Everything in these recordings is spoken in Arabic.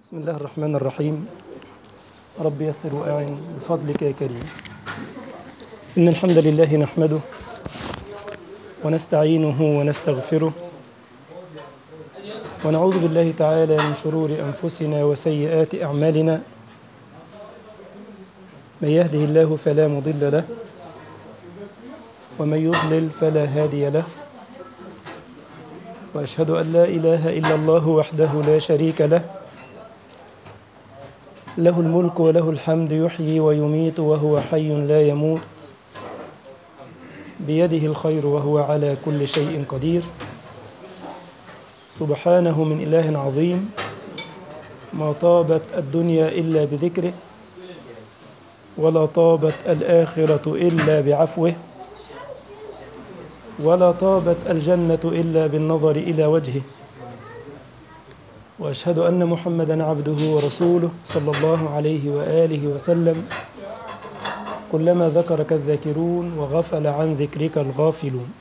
بسم الله الرحمن الرحيم. رب يسر وأعن بفضلك يا كريم. إن الحمد لله نحمده ونستعينه ونستغفره ونعوذ بالله تعالى من شرور أنفسنا وسيئات أعمالنا. من يهده الله فلا مضل له ومن يضلل فلا هادي له، وأشهد أن لا إله إلا الله وحده لا شريك له، له الملك وله الحمد، يحيي ويميت وهو حي لا يموت، بيده الخير وهو على كل شيء قدير. سبحانه من إله عظيم، ما طابت الدنيا إلا بذكره، ولا طابت الآخرة إلا بعفوه، ولا طابت الجنة إلا بالنظر إلى وجهه. وأشهد أن محمدًا عبده ورسوله صلى الله عليه وآله وسلم. كلما ذكرك الذاكرون وغفل عن ذكرك الغافلون.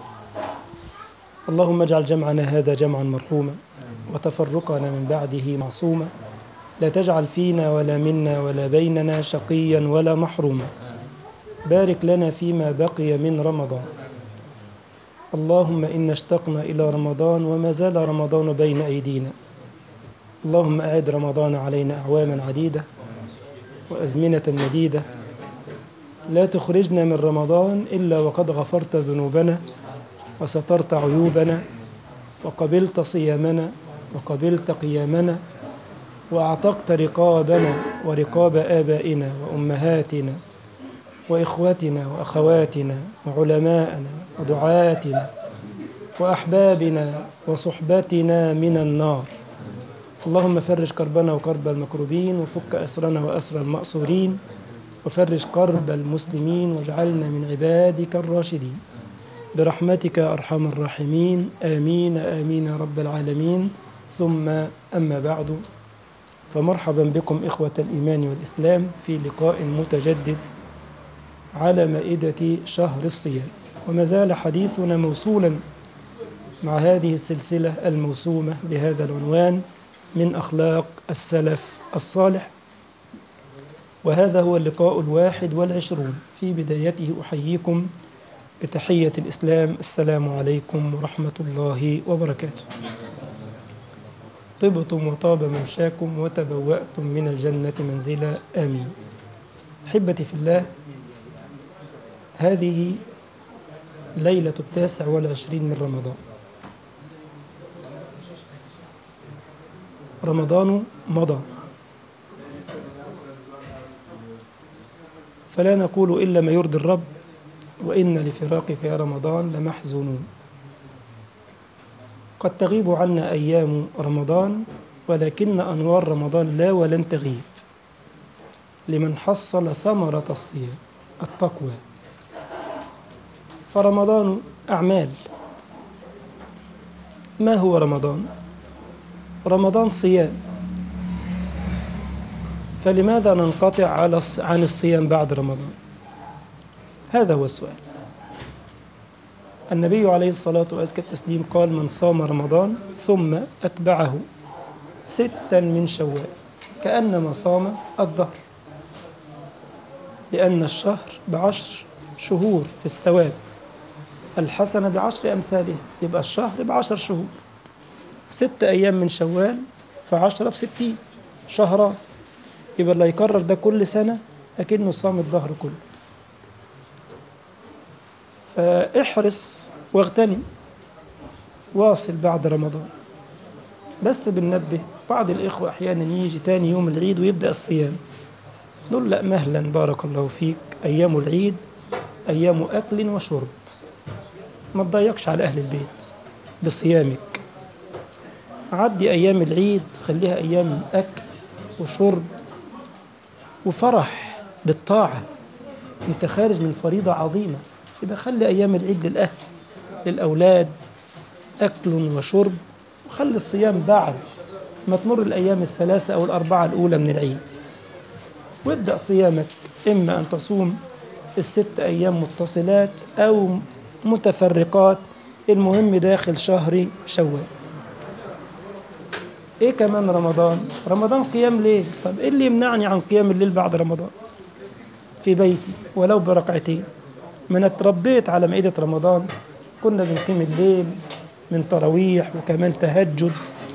اللهم اجعل جمعنا هذا جمعا مرحوما، وتفرقنا من بعده معصوما، لا تجعل فينا ولا منا ولا بيننا شقيا ولا محروما. بارك لنا فيما بقي من رمضان. اللهم إنا اشتقنا إلى رمضان وما زال رمضان بين أيدينا. اللهم أعد رمضان علينا أعواما عديدة وأزمنة مديدة. لا تخرجنا من رمضان إلا وقد غفرت ذنوبنا وسترت عيوبنا وقبلت صيامنا وقبلت قيامنا وأعتقت رقابنا ورقاب آبائنا وأمهاتنا وإخوتنا وأخواتنا وعلماءنا ودعاتنا وأحبابنا وصحبتنا من النار. اللهم فرج كربنا وكرب المكروبين، وفك أسرنا وأسر المأسورين، وفرج كرب المسلمين، واجعلنا من عبادك الراشدين برحمتك أرحم الراحمين. آمين آمين يا رب العالمين. ثم أما بعد، فمرحبا بكم إخوة الإيمان والإسلام في لقاء متجدد على مائدة شهر الصيام. وما زال حديثنا موصولا مع هذه السلسلة الموسومة بهذا العنوان: من أخلاق السلف الصالح. وهذا هو اللقاء 21. في بدايته أحييكم بتحية الإسلام: السلام عليكم ورحمة الله وبركاته. طبتم وطاب ممشاكم وتبوأتم من الجنة منزلا، آمين. أحبتي في الله، هذه ليلة 29 من رمضان. رمضان مضى، فلا نقول إلا ما يرضي الرب، وإن لفراقك يا رمضان لمحزونون. قد تغيب عنا أيام رمضان، ولكن أنوار رمضان لا ولن تغيب لمن حصل ثمرة الصيام التقوى. فرمضان أعمال. ما هو رمضان؟ رمضان صيام. فلماذا ننقطع عن الصيام بعد رمضان؟ هذا هو السؤال. النبي عليه الصلاة والتسليم قال: من صام رمضان ثم أتبعه 6 من شوال كأنما صام الدهر. لأن الشهر ب10 شهور في الثواب، الحسنة ب10 أمثالها، يبقى الشهر ب10 شهور. 6 أيام من شوال ف10 ب60 شهران، يبقى اللي يكرر ده كل سنة أكنه صام الدهر كله. فاحرص واغتنم، واصل بعد رمضان. بس بننبه بعض الإخوة أحيانا يجي تاني يوم العيد ويبدأ الصيام، نقول لا، مهلا، بارك الله فيك، أيام العيد أيام أكل وشرب، ما تضيقش على أهل البيت بصيامك. عدي أيام العيد، خليها أيام أكل وشرب وفرح بالطاعة. أنت خارج من فريضة عظيمة، يبقى خلي أيام العيد للأهل للأولاد أكل وشرب، وخلي الصيام بعد ما تمر الأيام 3 أو 4 الأولى من العيد، وابدأ صيامك. إما أن تصوم 6 أيام متصلات أو متفرقات، المهم داخل شهر شوال. إيه كمان رمضان؟ رمضان قيام ليل. طب إيه اللي يمنعني عن قيام الليل بعد رمضان في بيتي ولو بركعتين؟ من اتربيت على مائدة رمضان كنا بنقيم الليل من تراويح وكمان تهجد،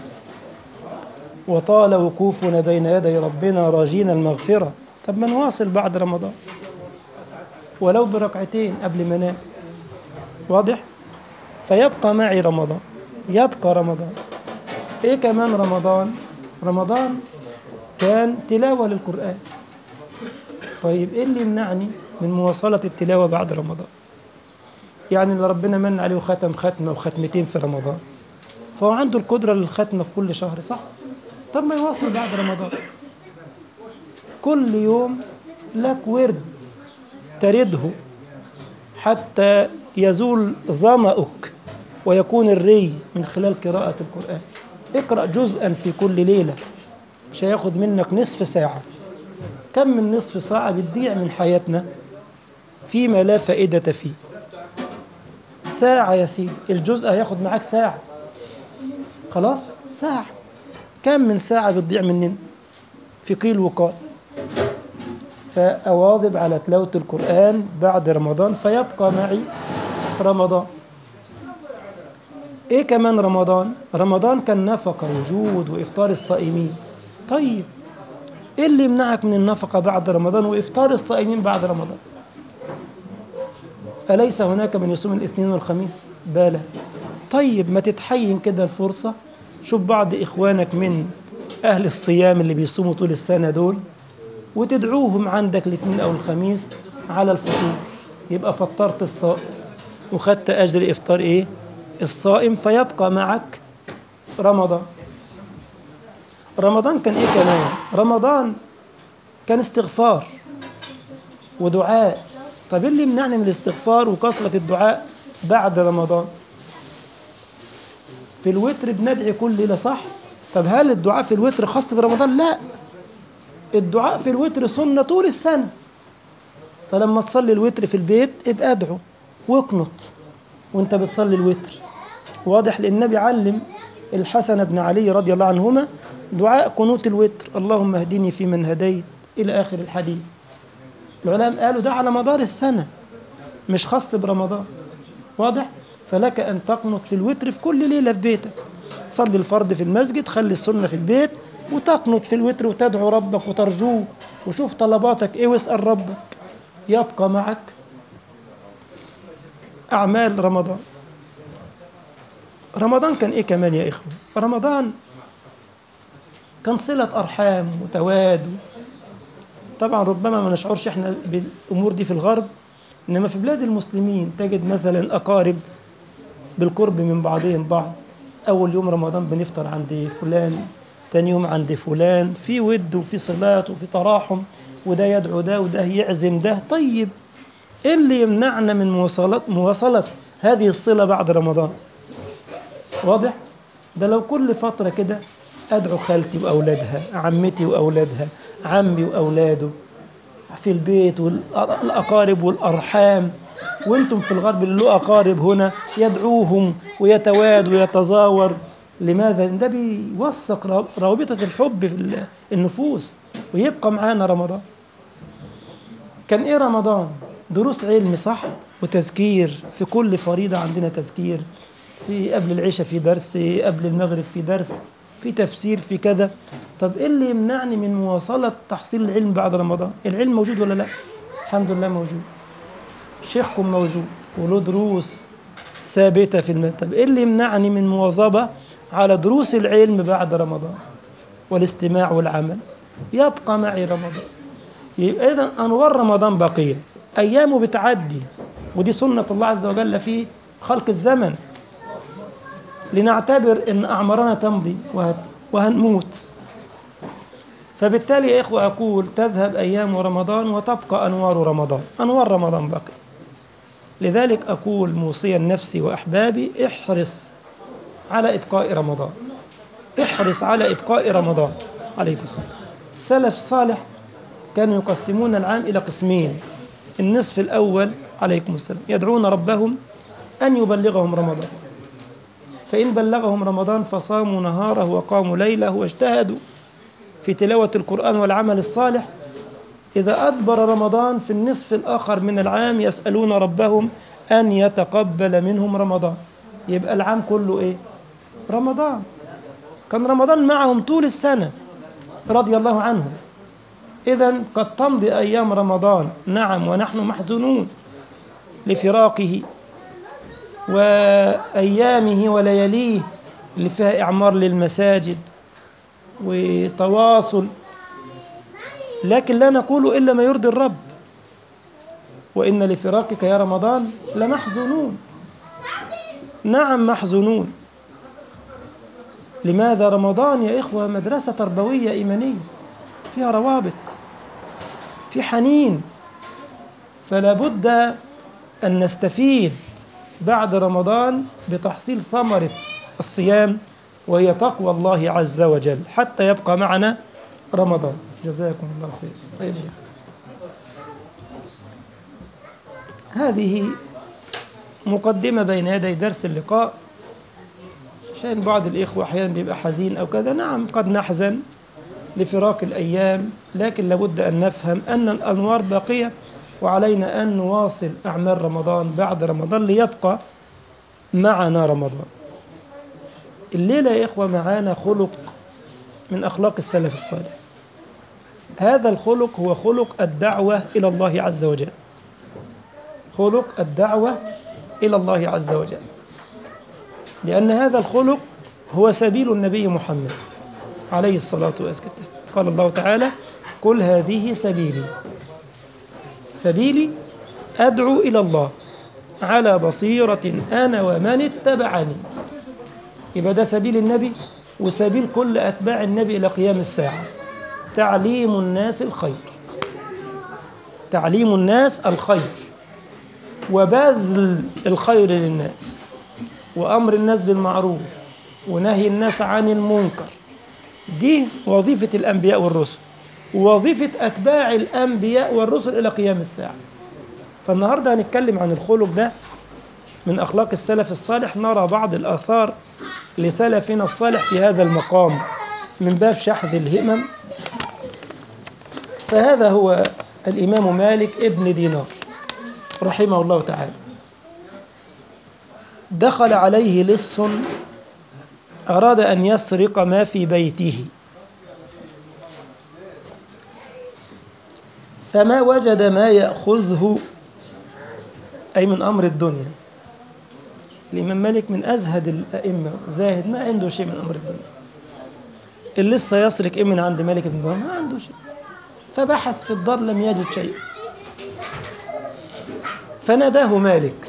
وطال وقوفنا بين يدي ربنا راجين المغفرة. طب ما نواصل بعد رمضان ولو بركعتين قبل ما انام. واضح؟ فيبقى معي رمضان، يبقى رمضان. ايه كمان رمضان؟ رمضان كان تلاوة للقرآن. طيب ايه اللي يمنعني من مواصلة التلاوة بعد رمضان؟ يعني اللي ربنا من عليه وختم ختمة وختمتين في رمضان فهو عنده القدرة للختمة في كل شهر، صح؟ طب ما يواصل بعد رمضان. كل يوم لك ورد ترده حتى يزول ظمأك ويكون الري من خلال قراءة القرآن. اقرأ جزءا في كل ليلة، مش هياخد منك نصف ساعة. كم من نصف ساعة بتضيع من حياتنا فيما لا فائدة فيه؟ ساعة يا سيدي، الجزء هياخد معاك ساعة، خلاص ساعة. كم من ساعة بتضيع مننا في قيل وقال؟ فأواظب على تلاوة القرآن بعد رمضان فيبقى معي رمضان. إيه كمان رمضان؟ رمضان كان نفقة وجود وإفطار الصائمين. طيب إيه اللي يمنعك من النفقة بعد رمضان وإفطار الصائمين بعد رمضان؟ أليس هناك من يصوم الاثنين والخميس؟ بلى. طيب ما تتحين كده الفرصة، شوف بعض إخوانك من أهل الصيام اللي بيصوموا طول السنة دول وتدعوهم عندك الاثنين أو الخميس على الفطور، يبقى فطرت الصائم وخدت أجر إفطار إيه؟ الصائم، فيبقى معك رمضان. رمضان كان إيه كمان؟ رمضان كان استغفار ودعاء. طب إيه اللي يمنعني من الاستغفار وكثرة الدعاء بعد رمضان؟ في الوتر بندعي كل ليلة، صح؟ طب هل الدعاء في الوتر خاص برمضان؟ لا، الدعاء في الوتر سنة طول السنة. فلما تصلي الوتر في البيت ابقى ادعو واقنط وانت بتصلي الوتر. واضح؟ لأن النبي علم الحسن بن علي رضي الله عنهما دعاء قنوت الوتر: اللهم اهدني فيمن هديت إلى آخر الحديث. العلماء قالوا ده على مدار السنة مش خاص برمضان. واضح؟ فلك أن تقنط في الوتر في كل ليلة في بيتك. صلي الفرض في المسجد، خلي السنة في البيت، وتقنط في الوتر وتدعو ربك وترجوه وشوف طلباتك ايه واسأل ربك. يبقى معك أعمال رمضان. رمضان كان ايه كمان يا إخوة؟ رمضان كان صلة أرحام وتواد. طبعا ربما ما نشعرش احنا بالأمور دي في الغرب، إنما في بلاد المسلمين تجد مثلا أقارب بالقرب من بعضهم بعض. أول يوم رمضان بنفطر عند فلان، تاني يوم عند فلان، في ود وفي صلات وفي تراحم، وده يدعو ده وده يعزم ده. طيب إيه اللي يمنعنا من مواصلة هذه الصلة بعد رمضان؟ واضح؟ ده لو كل فترة كده أدعو خالتي وأولادها، عمتي وأولادها، عمي وأولاده في البيت، والأقارب والأرحام، وانتم في الغرب اللي له أقارب هنا يدعوهم ويتواد ويتزاور. لماذا؟ ده بيوثق رابطة الحب في النفوس ويبقى معانا رمضان. كان إيه رمضان؟ دروس علم، صح؟ وتذكير في كل فريضة عندنا تذكير، في قبل العشاء في درس، قبل المغرب في درس، في تفسير، في كذا. طب إيه اللي يمنعني من مواصلة تحصيل العلم بعد رمضان؟ العلم موجود ولا لا؟ الحمد لله موجود، شيخكم موجود وله دروس ثابتة في المسجد. طب إيه اللي يمنعني من مواظبة على دروس العلم بعد رمضان والاستماع والعمل؟ يبقى معي رمضان. يبقى إذن أنوار رمضان بقية، أيامه بتعدي، ودي سنة الله عز وجل في خلق الزمن، لنعتبر أن أعمارنا تمضي وهنموت. فبالتالي يا إخوة أقول تذهب أيام رمضان وتبقى أنوار رمضان، أنوار رمضان بقي. لذلك أقول موصيا نفسي وأحبابي: احرص على إبقاء رمضان، احرص على إبقاء رمضان. عليكم السلام. السلف الصالح كانوا يقسمون العام إلى قسمين: النصف الأول عليكم السلام يدعون ربهم أن يبلغهم رمضان، فإن بلغهم رمضان فصاموا نهاره وقاموا ليله واجتهدوا في تلاوة القرآن والعمل الصالح. إذا أدبر رمضان في النصف الآخر من العام يسألون ربهم أن يتقبل منهم رمضان. يبقى العام كله إيه؟ رمضان. كان رمضان معهم طول السنة رضي الله عنهم. إذن قد تمضي أيام رمضان نعم ونحن محزونون لفراقه وأيامه ولياليه اللي فيها إعمار للمساجد وتواصل، لكن لا نقول إلا ما يرضي الرب. وإن لفراقك يا رمضان لمحزونون. نعم محزونون. لماذا؟ رمضان يا إخوة مدرسة تربوية إيمانية فيها روابط، في حنين، فلا بد أن نستفيد بعد رمضان بتحصيل ثمرة الصيام، وهي تقوى الله عز وجل حتى يبقى معنا رمضان. جزاكم الله خير. طيب. هذه مقدمة بين يدي درس اللقاء، عشان بعض الإخوة أحيانا بيبقى حزين أو كذا. نعم قد نحزن لفراق الأيام، لكن لابد أن نفهم أن الأنوار باقية، وعلينا أن نواصل أعمال رمضان بعد رمضان ليبقى معنا رمضان. الليلة يا إخوة معانا خلق من أخلاق السلف الصالح. هذا الخلق هو خلق الدعوة إلى الله عز وجل. خلق الدعوة إلى الله عز وجل، لأن هذا الخلق هو سبيل النبي محمد عليه الصلاة والسلام. قال الله تعالى: قل هذه سبيلي أدعو إلى الله على بصيرة أنا ومن اتبعني. يبقى ده سبيل النبي وسبيل كل أتباع النبي إلى قيام الساعة. تعليم الناس الخير، تعليم الناس الخير وبذل الخير للناس، وأمر الناس بالمعروف ونهي الناس عن المنكر. دي وظيفة الأنبياء والرسل، ووظيفة أتباع الأنبياء والرسل إلى قيام الساعة. فالنهاردة هنتكلم عن الخلق ده من أخلاق السلف الصالح. نرى بعض الآثار لسلفنا الصالح في هذا المقام من باب شحذ الهمم. فهذا هو الإمام مالك ابن دينار رحمه الله تعالى. دخل عليه لص أراد أن يسرق ما في بيته، فما وجد ما يأخذه، أي من أمر الدنيا. الإمام مالك من أزهد الأئمة، زاهد، ما عنده شيء من أمر الدنيا. اللص يسرق إيه من عند مالك بن دينار؟ ما عنده شيء. فبحث في الدار لم يجد شيء، فناداه مالك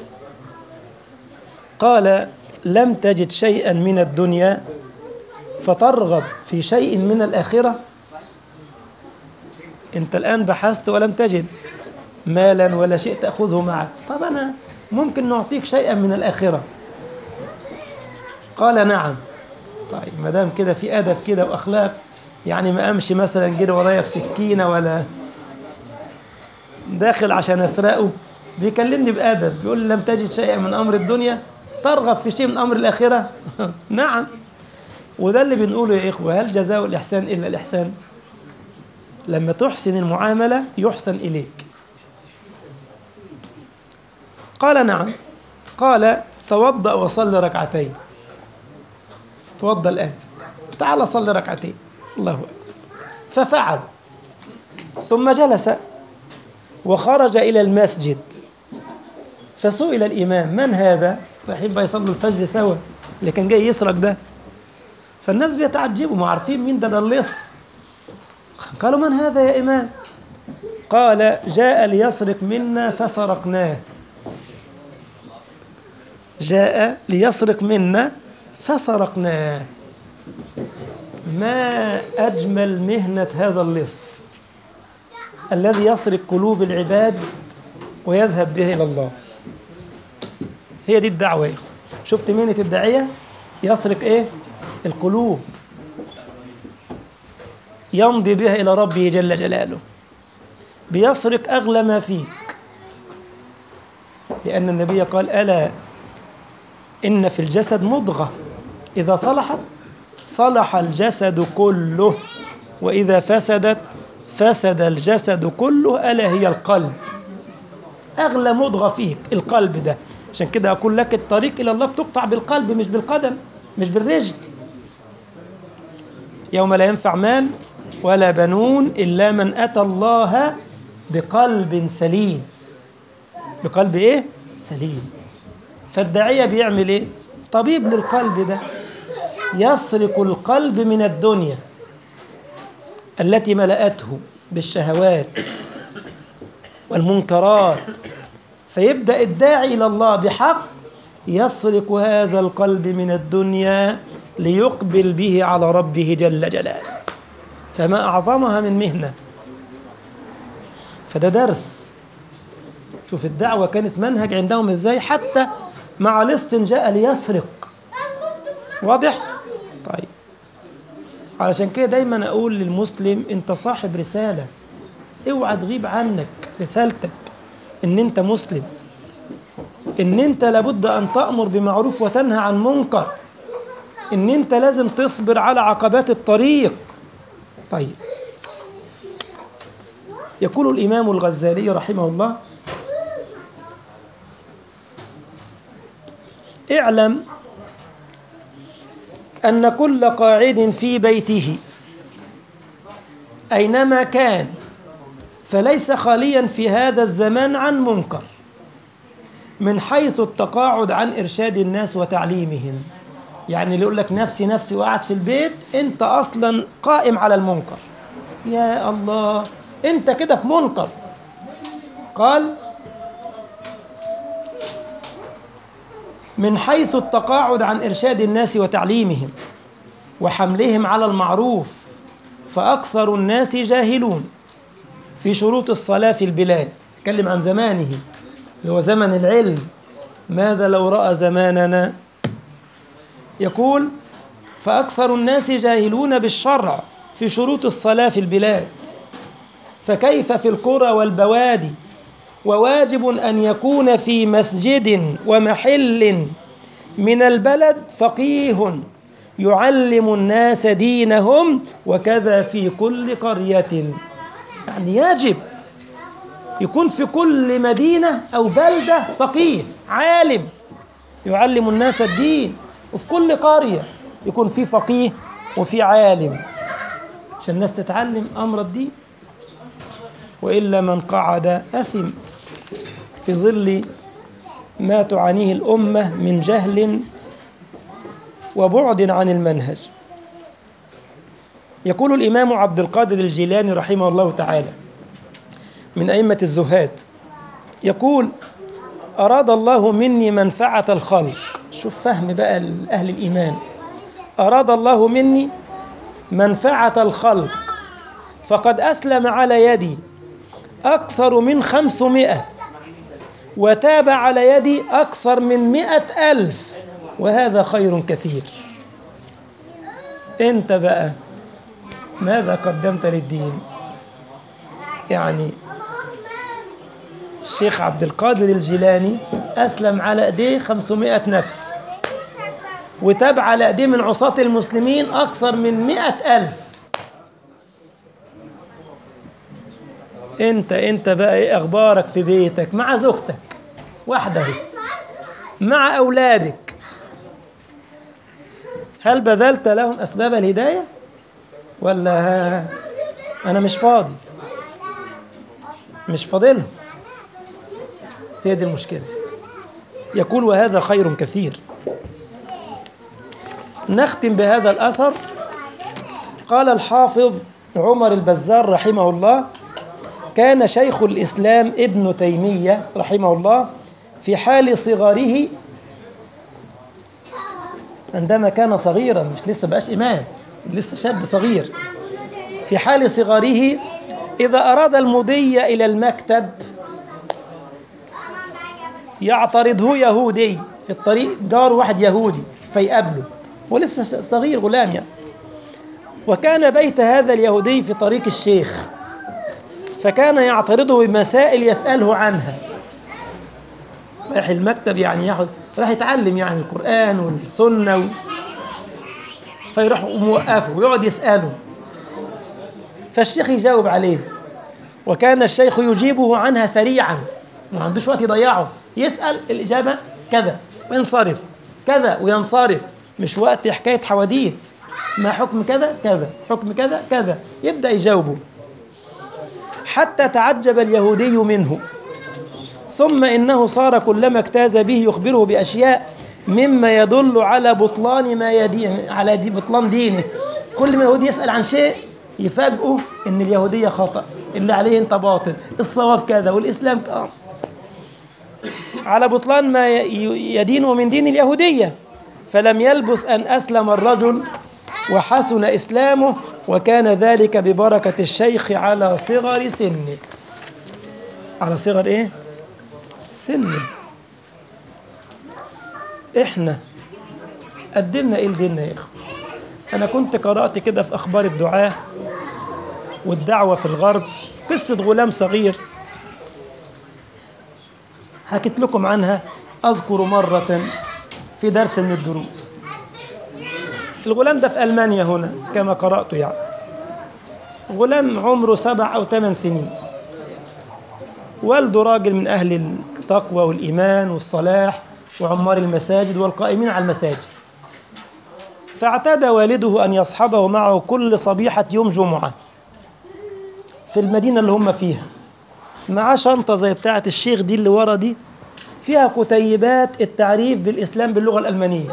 قال: لم تجد شيئا من الدنيا فترغب في شيء من الآخرة؟ أنت الآن بحثت ولم تجد مالا ولا شيء تأخذه معك، طب أنا ممكن نعطيك شيئا من الآخرة. قال: نعم. طيب ما دام كده في أدب كده وأخلاق، يعني ما أمشي مثلا كده ورايا بسكينة ولا داخل عشان أسرقه. بيكلمني بأدب، بيقول لي: لم تجد شيئا من أمر الدنيا ترغب في شيء من أمر الآخرة؟ نعم. وده اللي بنقوله يا إخوة: هل جزاء الإحسان إلا الإحسان؟ لما تحسن المعاملة يحسن إليك. قال: نعم. قال: توضأ وصل ركعتين. توضأ الآن، تعال صل ركعتين. الله أكبر. ففعل، ثم جلس وخرج إلى المسجد، فسئل الإمام: من هذا؟ رايحين بقى يصلوا الفجر سوا، اللي كان جاي يسرق ده. فالناس بيتعجبوا، ما عارفين مين ده اللص. قالوا: من هذا يا إمام؟ قال: جاء ليسرق منا فسرقناه. جاء ليسرق منا فسرقناه. ما أجمل مهنة هذا اللص الذي يسرق قلوب العباد ويذهب به إلى الله. هي دي الدعوة. شفت مهنة الداعية؟ يسرق إيه؟ القلوب، يمضي بها إلى ربه جل جلاله. بيسرق أغلى ما فيك، لأن النبي قال: ألا إن في الجسد مضغة إذا صلحت صلح الجسد كله، وإذا فسدت فسد الجسد كله، ألا هي القلب. أغلى مضغة فيك القلب ده. عشان كده أقول لك الطريق إلى الله بتقطع بالقلب مش بالقدم، مش بالرجل. يوم لا ينفع مال ولا بنون إلا من أتى الله بقلب سليم. بقلب إيه؟ سليم. فالداعية بيعمل إيه؟ طبيب للقلب ده، يسرق القلب من الدنيا التي ملأته بالشهوات والمنكرات، فيبدأ الداعي إلى الله بحق يسرق هذا القلب من الدنيا ليقبل به على ربه جل جلاله. فما أعظمها من مهنة. فده درس. شوف الدعوة كانت منهج عندهم إزاي، حتى مع الاستنجاء ليسرق. واضح؟ طيب، علشان كده دايما أقول للمسلم أنت صاحب رسالة، اوعى تغيب عنك رسالتك، إن أنت مسلم، إن أنت لابد أن تأمر بمعروف وتنهى عن منكر، إن أنت لازم تصبر على عقبات الطريق. طيب، يقول الإمام الغزالي رحمه الله: اعلم أن كل قاعد في بيته أينما كان فليس خاليا في هذا الزمان عن منكر، من حيث التقاعد عن إرشاد الناس وتعليمهم. يعني اللي يقول لك نفسي نفسي وقعد في البيت، أنت أصلا قائم على المنكر. يا الله، أنت كده في منكر. قال: من حيث التقاعد عن إرشاد الناس وتعليمهم وحملهم على المعروف، فأكثر الناس جاهلون في شروط الصلاة في البلاد. تكلم عن زمانه اللي هو زمن العلم. ماذا لو رأى زماننا؟ يقول: فأكثر الناس جاهلون بالشرع في شروط الصلاة في البلاد، فكيف في القرى والبوادي؟ وواجب أن يكون في مسجد ومحل من البلد فقيه يعلم الناس دينهم، وكذا في كل قرية. يعني يجب يكون في كل مدينة أو بلدة فقيه عالم يعلم الناس الدين، وفي كل قرية يكون في فقيه وفي عالم عشان الناس تتعلم أمر الدين. وإلا من قعد أثم في ظل ما تعانيه الأمة من جهل وبعد عن المنهج. يقول الإمام عبد القادر الجيلاني رحمه الله تعالى من أئمة الزهاد، يقول: أراد الله مني منفعة الخلق. شوف فهم بقى أهل الإيمان. أراد الله مني منفعة الخلق فقد أسلم على يدي أكثر من 500، وتاب على يدي أكثر من 100,000، وهذا خير كثير. أنت بقى ماذا قدمت للدين؟ يعني الشيخ عبد القادر الجيلاني أسلم على أيديه 500 نفس، وتاب على أيديه من عصاة المسلمين أكثر من 100,000. أنت بقى إيه أخبارك في بيتك مع زوجتك وحده، مع أولادك؟ هل بذلت لهم أسباب الهداية ولا أنا مش فاضي، مش فاضلهم؟ هي دي المشكلة. يقول: وهذا خير كثير. نختم بهذا الأثر. قال الحافظ عمر البزار رحمه الله: كان شيخ الإسلام ابن تيمية رحمه الله في حال صغره، عندما كان صغيرا، مش لسه بقاش إمام، لسه شاب صغير، في حال صغره إذا أراد المضي إلى المكتب يعترضه يهودي في الطريق، جار واحد يهودي فيقابله ولسه صغير غلام يعني. وكان بيت هذا اليهودي في طريق الشيخ، فكان يعترضه بمسائل يسأله عنها. رايح المكتب يعني راح يتعلم يعني القرآن والسنة فيروح موقفه ويقعد يسأله، فالشيخ يجاوب عليه، وكان الشيخ يجيبه عنها سريعا، ما عندوش وقت يضيعه، يسأل الإجابة كذا وينصرف، كذا وينصرف، مش وقت حكاية حواديت، ما حكم كذا كذا، حكم كذا كذا، يبدأ يجاوبه حتى تعجب اليهودي منه. ثم إنه صار كلما اجتاز به يخبره بأشياء مما يدل على بطلان ما يدين، على بطلان دينه. كل ما يهودي يسأل عن شيء يفاجئه إن اليهودية خطأ، اللي عليه أنت باطل، الصواب كذا والإسلام كذا، على بطلان ما يدينه من دين اليهودية. فلم يلبث أن أسلم الرجل وحسن إسلامه، وكان ذلك ببركة الشيخ على صغر سنه. على صغر إيه؟ سنه. إحنا قدمنا إيه لديننا يا إخوة؟ أنا كنت قرأت كده في أخبار الدعاة والدعوة في الغرب قصة غلام صغير حكيت لكم عنها، أذكر مرة في درس من الدروس. الغلام ده في ألمانيا هنا كما قرأته، يعني غلام عمره 7 أو 8 سنين، والده راجل من أهل التقوى والإيمان والصلاح وعمار المساجد والقائمين على المساجد. فاعتاد والده أن يصحبه معه كل صبيحة يوم جمعة في المدينة اللي هم فيها، معاه شنطة زي بتاعة الشيخ دي اللي ورا دي، فيها كتيبات التعريف بالإسلام باللغة الألمانية.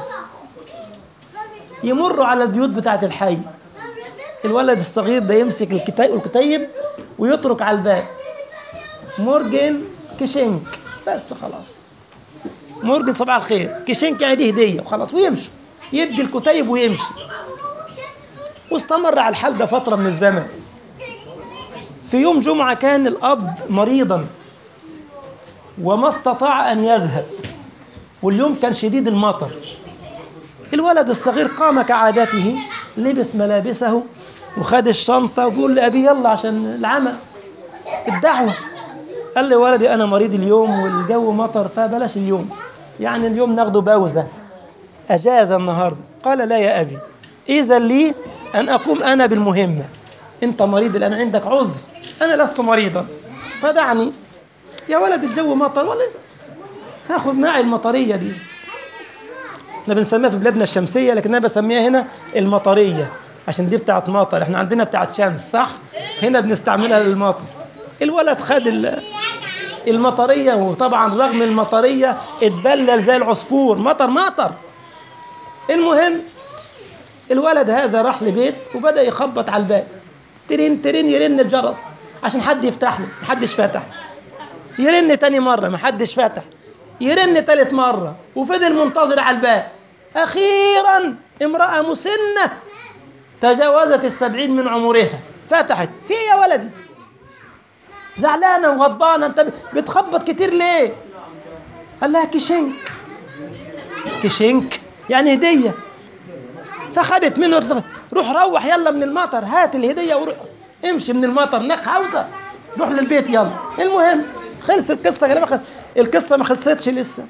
يمر على البيوت بتاعة الحي، الولد الصغير ده يمسك الكتيب ويترك على الباب مورجن كيشنك، بس خلاص، مورجن صباح الخير، كيشنك يعني دي هدية وخلاص، ويمشي يدي الكتيب ويمشي. واستمر على الحال ده فترة من الزمن. في يوم جمعة كان الأب مريضا وما استطاع أن يذهب، واليوم كان شديد المطر. الولد الصغير قام كعادته، لبس ملابسه وخد الشنطة وبيقول لأبي يلا عشان العمل الدعوة. قال لي ولدي أنا مريض اليوم والجو مطر، فبلاش اليوم، يعني اليوم ناخده باوزة أجازة النهاردة. قال لا يا أبي، إذا لي أن أقوم أنا بالمهمة، أنت مريض الآن عندك عذر، أنا لست مريضا، فدعني يا ولد، الجو مطر ولا هاخذ معي المطرية دي، احنا بنسميها في بلادنا الشمسية، لكن أنا بسميها هنا المطرية عشان دي بتاعت مطر، احنا عندنا بتاعت شمس صح، هنا بنستعملها للمطر. الولد خد المطرية، وطبعا رغم المطرية اتبلل زي العصفور، مطر مطر. المهم الولد هذا راح لبيت وبدأ يخبط على الباب، ترين ترين، يرن الجرس عشان حد يفتح له، محدش فتح. يرن تاني مرة محدش فتح، يرن تالت مرة، وفضل منتظر على الباب. أخيرا امرأة مسنة تجاوزت 70 من عمرها فتحت. في يا ولدي؟ زعلانة وغضبانة، انت بتخبط كتير ليه؟ قال لها كيشنك. كيشنك يعني هدية. فخدت منه، روح يلا من المطر، هات الهدية وروح امشي من المطر، نك عاوزة روح للبيت يلا. المهم خلص القصة، القصة ما خلصتش لسه.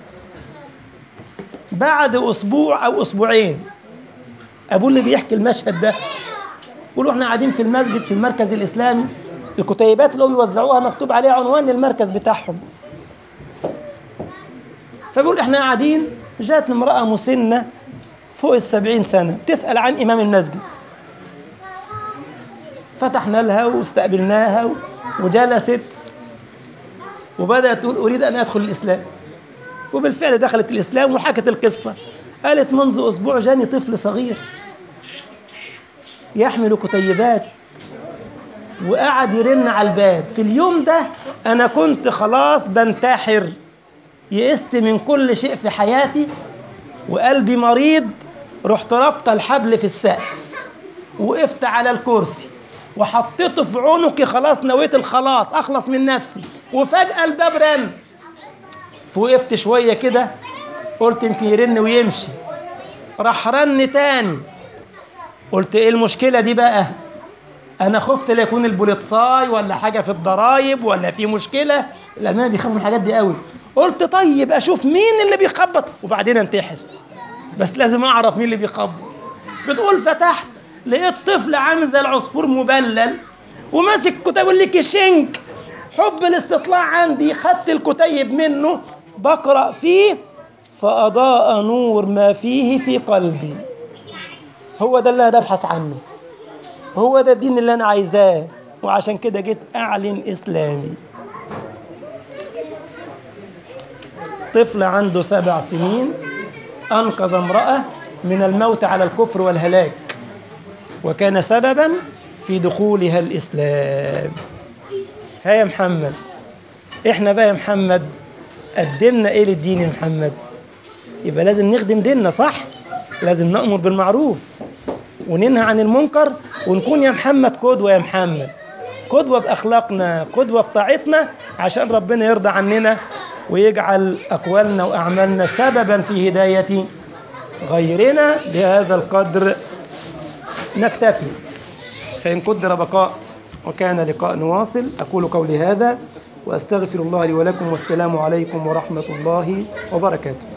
بعد أسبوع أو أسبوعين أبوه اللي بيحكي المشهد ده يقولوا احنا قاعدين في المسجد في المركز الإسلامي، الكتيبات اللي بيوزعوها مكتوب عليها عنوان للمركز بتاعهم. فبيقول احنا قاعدين، جاءت امرأة مسنة فوق 70 سنة تسأل عن إمام المسجد. فتحنا لها واستقبلناها وجلست وبدأت تقول أريد أن أدخل الإسلام. وبالفعل دخلت الإسلام وحكت القصة. قالت منذ أسبوع جاني طفل صغير يحمل كتيبات وقعد يرن على الباب. في اليوم ده أنا كنت خلاص بنتحر، يئست من كل شيء في حياتي وقلبي مريض. رحت ربط الحبل في السقف، وقفت على الكرسي وحطيته في عنقي، خلاص نويت الخلاص أخلص من نفسي. وفجأة الباب رن، فوقفت شوية كده قلت يمكن يرن ويمشي. راح رن تاني، قلت ايه المشكلة دي بقى؟ انا خفت لا يكون البوليصاي ولا حاجة في الضرايب ولا في مشكلة، الألمان بيخافوا من الحاجات دي قوي. قلت طيب اشوف مين اللي بيخبط وبعدين انتحر، بس لازم اعرف مين اللي بيخبط. بتقول فتحت لقيت طفل عامل زي العصفور مبلل وماسك كتيب يقول لي كشنك، حب الاستطلاع عندي، خدت الكتيب منه بقرأ فيه فأضاء نور ما فيه في قلبي. هو ده اللي أنا ببحث عنه، هو ده الدين اللي أنا عايزاه، وعشان كده جيت أعلن إسلامي. طفل عنده 7 سنين أنقذ امرأة من الموت على الكفر والهلاك، وكان سببا في دخولها الإسلام. ها يا محمد، إحنا بقى يا محمد قدمنا إيه للدين يا محمد؟ يبقى لازم نخدم ديننا، صح؟ لازم نأمر بالمعروف وننهى عن المنكر، ونكون يا محمد قدوة، يا محمد قدوة بأخلاقنا، قدوة في طاعتنا، عشان ربنا يرضى عننا ويجعل أقوالنا وأعمالنا سببا في هداية غيرنا. بهذا القدر نكتفي، فإن قدر بقاء وكان لقاء نواصل. أقول قولي هذا وأستغفر الله لي ولكم، والسلام عليكم ورحمة الله وبركاته.